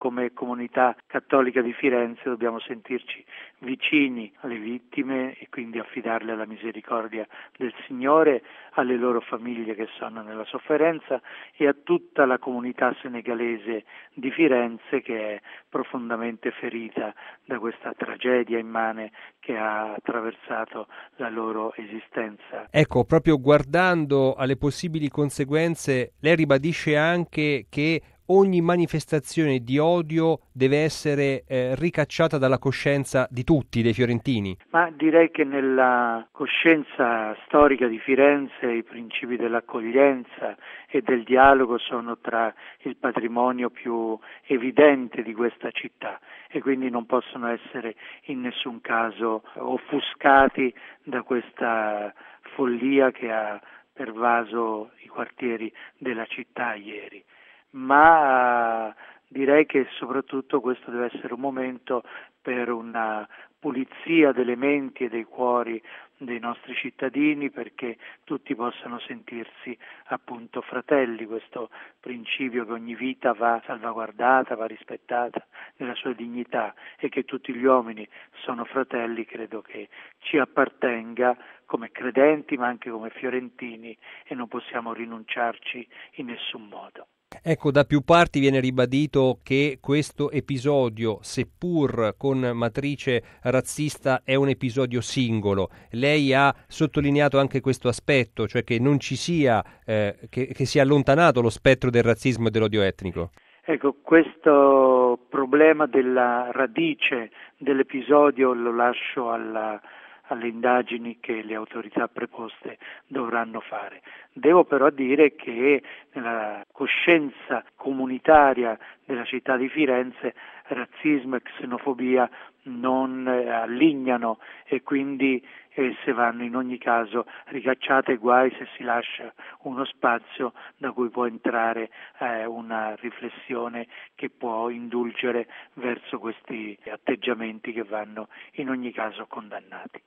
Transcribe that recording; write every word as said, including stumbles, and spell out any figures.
come comunità cattolica di Firenze dobbiamo sentirci vicini alle vittime e quindi affidarle alla misericordia del Signore, alle loro famiglie che sono nella sofferenza e a tutta la comunità senegalese di Firenze che è profondamente ferita da questa tragedia immane che ha attraversato la loro esistenza. Ecco, proprio guardando alle possibili conseguenze, lei ribadisce anche che ogni manifestazione di odio deve essere eh, ricacciata dalla coscienza di tutti, dei fiorentini. Ma direi che nella coscienza storica di Firenze i principi dell'accoglienza e del dialogo sono tra il patrimonio più evidente di questa città e quindi non possono essere in nessun caso offuscati da questa follia che ha pervaso i quartieri della città ieri. Ma direi che soprattutto questo deve essere un momento per una pulizia delle menti e dei cuori dei nostri cittadini perché tutti possano sentirsi appunto fratelli, questo principio che ogni vita va salvaguardata, va rispettata nella sua dignità e che tutti gli uomini sono fratelli, credo che ci appartenga come credenti ma anche come fiorentini e non possiamo rinunciarci in nessun modo. Ecco, da più parti viene ribadito che questo episodio, seppur con matrice razzista, è un episodio singolo. Lei ha sottolineato anche questo aspetto, cioè che non ci sia, eh, che, che sia allontanato lo spettro del razzismo e dell'odio etnico. Ecco, questo problema della radice dell'episodio lo lascio alla alle indagini che le autorità preposte dovranno fare. Devo però dire che nella coscienza comunitaria della città di Firenze razzismo e xenofobia non allignano e quindi esse vanno in ogni caso ricacciate, guai se si lascia uno spazio da cui può entrare eh, una riflessione che può indulgere verso questi atteggiamenti che vanno in ogni caso condannati.